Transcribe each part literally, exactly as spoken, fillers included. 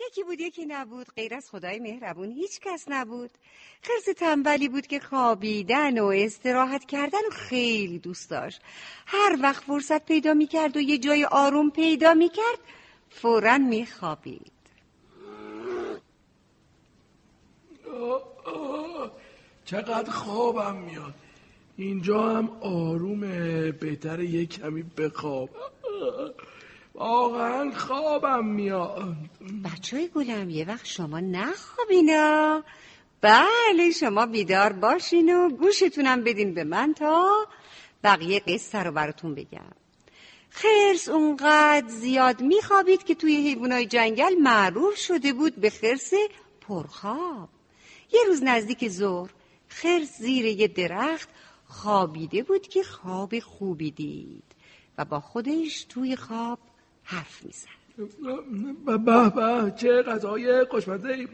یکی بود یکی نبود، غیر از خدای مهربون هیچ کس نبود. خرس تنبلی بود که خوابیدن و استراحت کردن و خیلی دوست داشت. هر وقت فرصت پیدا میکرد و یه جای آروم پیدا میکرد فوراً میخوابید. چقدر خوابم میاد. اینجا هم آرومه، بهتر یه کمی بخواب. واقعا خوابم میاد. بچه های گلم یه وقت شما نخوابینا. بله شما بیدار باشین و گوشتونم بدین به من تا بقیه قصه رو براتون بگم. خرس اونقدر زیاد میخوابید که توی حیوانای جنگل معروف شده بود به خرس پرخواب. یه روز نزدیک ظهر خرس زیر یه درخت خوابیده بود که خواب خوبی دید و با خودش توی خواب حرف میزد. به به چه غذای خوشمزه،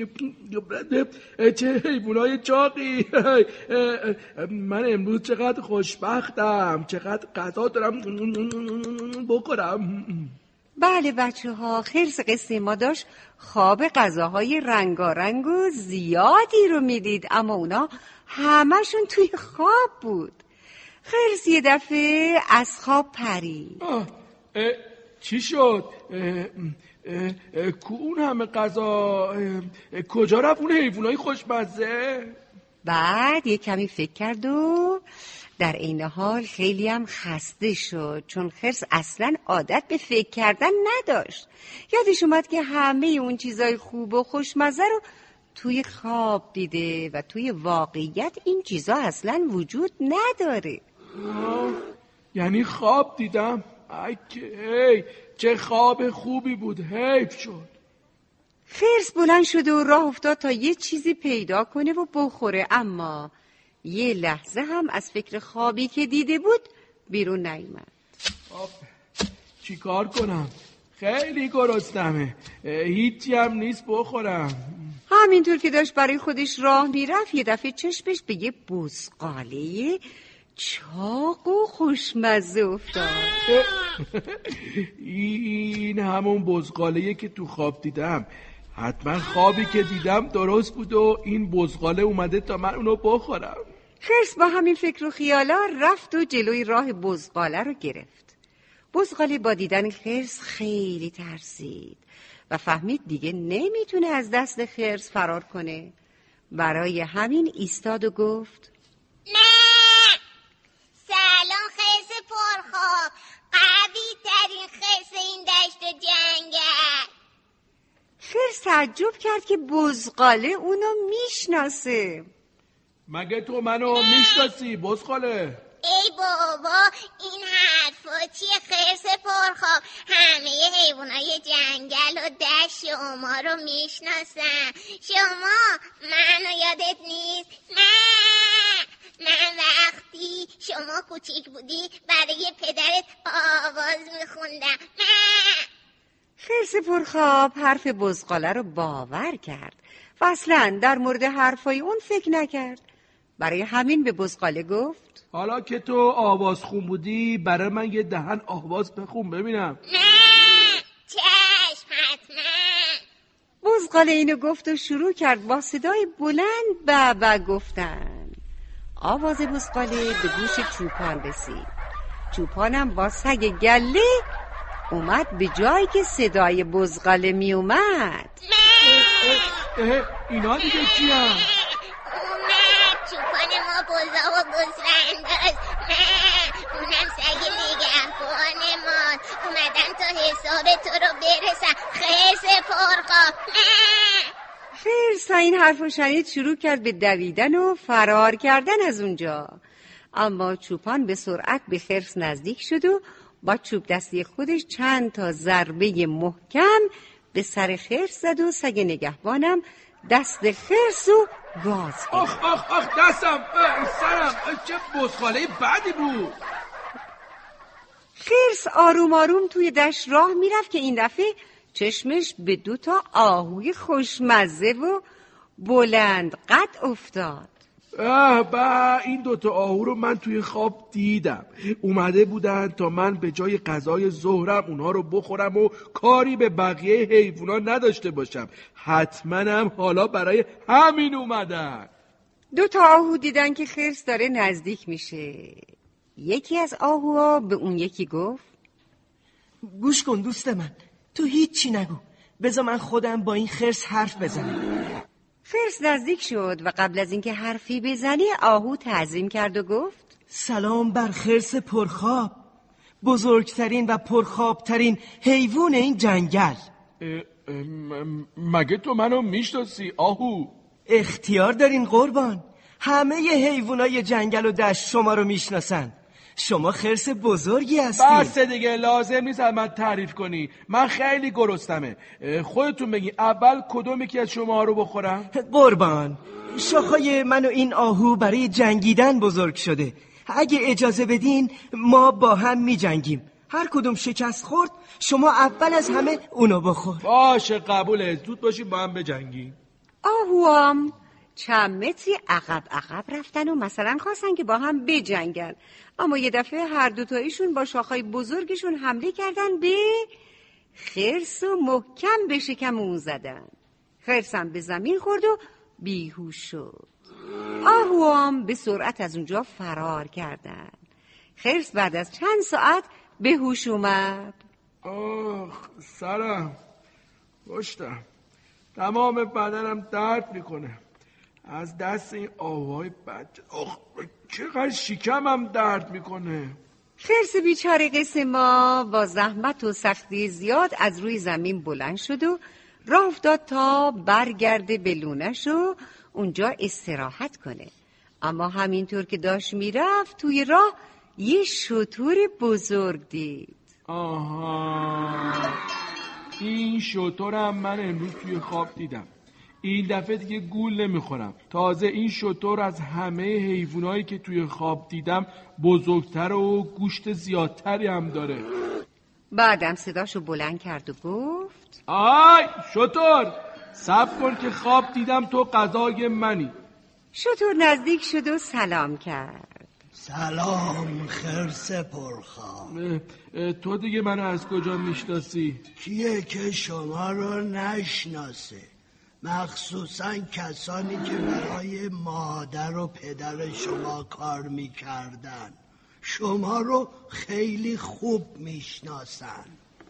چه حیوانای چاقی. من امروز چقدر خوشبختم، چقدر غذا دارم بخورم. بله بچه ها، خرس قصه ما داشت خواب غذاهای رنگارنگ و زیادی رو میدید، اما اونا همشون توی خواب بود. خرس یه دفعه از خواب پرید. چی شد؟ کو اون همه غذا کجا رفت اون حیوانای خوشمزه؟ بعد یه کمی فکر کرد و در این حال خیلی هم خسته شد، چون خرس اصلا عادت به فکر کردن نداشت. یادش اومد که همه اون چیزای خوب و خوشمزه رو توی خواب دیده و توی واقعیت این چیزا اصلا وجود نداره. یعنی خواب دیدم؟ ای چه خواب خوبی بود، حیف شد. خرس بلند شده و راه افتاد تا یه چیزی پیدا کنه و بخوره، اما یه لحظه هم از فکر خوابی که دیده بود بیرون نیامد. چی کار کنم؟ خیلی گرسنمه، هیچی هم نیست بخورم. همینطور که داشت برای خودش راه میرفت یه دفعه چشمش به یه بزغاله چاق و خوشمزه افتاد. این همون بزغاله‌ایه که تو خواب دیدم. حتما خوابی که دیدم درست بود و این بزغاله اومده تا من اونو بخورم. خرس با همین فکر و خیالا رفت و جلوی راه بزغاله رو گرفت. بزغاله با دیدن خرس خیلی ترسید و فهمید دیگه نمیتونه از دست خرس فرار کنه. برای همین ایستاد و گفت نه. سلام خرس پرخواب، قوی ترین خرس این دشت و جنگل. خرس تعجب کرد که بزغاله اونو میشناسه. مگه تو منو میشناسی بزغاله؟ ای بابا این حرفا چیه خرس پرخواب؟ همه حیوانای جنگل و دشت شما رو میشناسن. شما منو یادت نیست؟ نه، من وقتی شما کوچیک بودی برای پدرت آواز میخوندم. نه. خرس پرخواب حرف بزغاله رو باور کرد و اصلا در مورد حرفای اون فکر نکرد. برای همین به بزغاله گفت حالا که تو آواز خون بودی برای من یه دهن آواز بخون ببینم. نه چشم حتما. بزغاله اینو گفت و شروع کرد با صدای بلند بابا گفتن. آواز بزغاله به گوش چوپان رسید. چوپانم با سگ گله اومد به جایی که صدای بزغاله می اومد. اینا دیگه کیه؟ اومد چوپان ما بزا و گوسفنداست. اونم سگ نگهبان ما. اومدن تا حساب تو رو برسن خرس پرخواب. خرس تا این حرفو شنید شروع کرد به دویدن و فرار کردن از اونجا، اما چوپان به سرعت به خرس نزدیک شد و با چوب دستی خودش چند تا ضربه محکم به سر خرس زد و سگ نگهبانم دست خرس و گاز کرد. آخ آخ آخ دستم، سرم، چه بزغاله بدی بود. خرس آروم آروم توی دشت راه میرفت که این دفعه چشمش به دو تا آهوی خوشمزه و بلند قد افتاد. اه با این دوتا آهو رو من توی خواب دیدم. اومده بودن تا من به جای غذای ظهرم اونها رو بخورم و کاری به بقیه حیوونا نداشته باشم. حتما هم حالا برای همین اومدن. دوتا آهو دیدن که خرس داره نزدیک میشه. یکی از آهوها به اون یکی گفت گوش کن دوست من، تو هیچی نگو، بذار من خودم با این خرس حرف بزنم. خرس نزدیک شد و قبل از اینکه حرفی بزنه آهو تعظیم کرد و گفت سلام بر خرس پرخواب، بزرگترین و پرخوابترین حیوان این جنگل. مگه تو منو میشناسی آهو؟ اختیار دارین قربان، همه حیوانای جنگل و دشت شما رو میشناسن. شما خرس بزرگی هستی. بس دیگه، لازم نیست من تعریف کنی، من خیلی گرسنمه. خودتون بگی اول کدوم یکی از شما رو بخورم؟ قربان، شاخای من و این آهو برای جنگیدن بزرگ شده. اگه اجازه بدین ما با هم می جنگیم. هر کدوم شکست خورد شما اول از همه اونو بخور. باشه قبوله، زود باشیم با هم بجنگیم. آهوام چند متری عقب عقب رفتن و مثلا خواستن که با هم بجنگن، اما یه دفعه هر دوتایشون با شاخهای بزرگشون حمله کردن به خرس و محکم به شکم اون زدن. خرسم به زمین خورد و بیهوش شد. آهوام به سرعت از اونجا فرار کردن. خرس بعد از چند ساعت به هوش اومد. آخ سرم، پشتم، تمام بدنم درد میکنه از دست این آوای بد. آخ چقدر شکمم درد میکنه. خرس بیچاره قصه ما با زحمت و سختی زیاد از روی زمین بلند شد و راه افتاد تا برگرده به لونش و اونجا استراحت کنه. اما همینطور که داشت میرفت توی راه یه شتر بزرگ دید. آها، این شترم من امروز توی خواب دیدم. این دفعه دیگه گول نمیخورم. تازه این شتر از همه حیوانایی که توی خواب دیدم بزرگتر و گوشت زیادتری هم داره. بعدم صداشو بلند کرد و گفت آی شتر، صبر کن که خواب دیدم تو غذای منی. شتر نزدیک شد و سلام کرد. سلام خرس پرخواب. تو دیگه منو از کجا میشناسی؟ کیه که شما رو نشناسه؟ مخصوصا کسانی که برای مادر و پدر شما کار میکردن شما رو خیلی خوب میشناسن.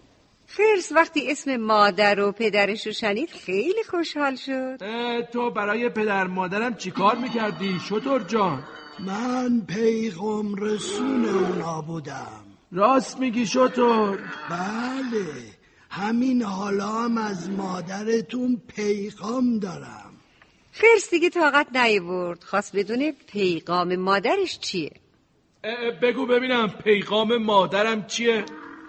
خرس وقتی اسم مادر و پدرش رو شنید خیلی خوشحال شد. تو برای پدر مادرم چی کار میکردی شتر جان؟ من پیغام رسون اونا بودم. راست میگی شتر؟ بله، همین حالا هم از مادرتون پیغام دارم. خرس دیگه طاقت نیاورد، خواست بدونه پیغام مادرش چیه. بگو ببینم پیغام مادرم چیه؟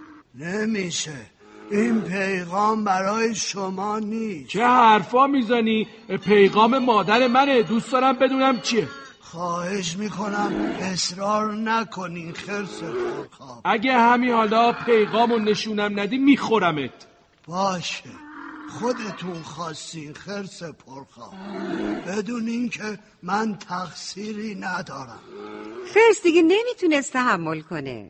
نمیشه، این پیغام برای شما نیست. چه حرفا میزنی؟ پیغام مادر منه، دوست دارم بدونم چیه. خواهش میکنم اصرار نکنین خرس پرخواب. اگه همین حالا پیغامو نشونم ندی میخورمت. باشه، خودتون خواستین خرس پرخواب، بدونین که من تقصیری ندارم. خرس دیگه نمیتونست تحمل کنه.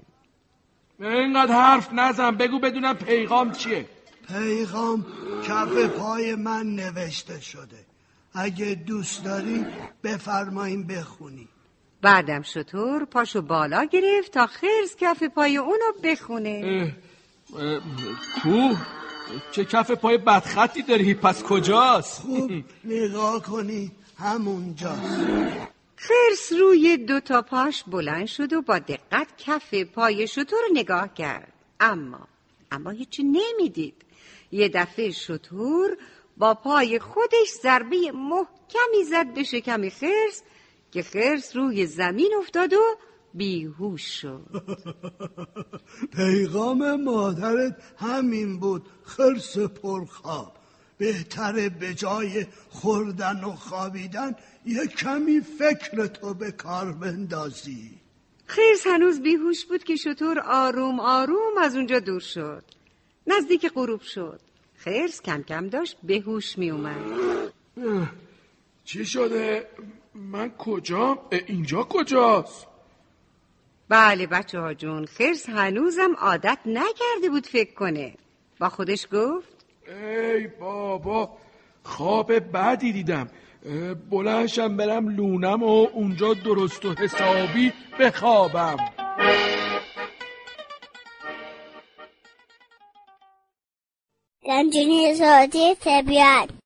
اینقدر حرف نزن، بگو بدونم پیغام چیه. پیغام کف پای من نوشته شده، اگه دوست داری بفرمایین بخونی. بعدم شتر پاشو بالا گرفت تا خرس کف پای اونو بخونه. اه اه کوه، چه کف پای بدخطی داری، پس کجاست؟ خوب نگاه کنی، همونجاست. خرس روی دو تا پاش بلند شد و با دقت کف پای شتر رو نگاه کرد، اما اما هیچی نمیدید. یه دفعه شتر با پای خودش ضربه محکمی زد به شکم خرس که خرس روی زمین افتاد و بیهوش شد. پیغام مادرت همین بود خرس پرخواب. بهتره به جای خوردن و خوابیدن یه کمی فکر تو به کار بندازی. خرس هنوز بیهوش بود که شتر آروم آروم از اونجا دور شد. نزدیک غروب شد. خرس کم کم داشت به هوش می اومد. چی شده؟ من کجام؟ اینجا کجاست؟ بله بچه ها جون، خرس هنوزم عادت نکرده بود فکر کنه. با خودش گفت ای بابا، خواب بدی دیدم. بلندشم برم لونم و اونجا درست و حسابی بخوابم. گنجینه سازی طبیعت.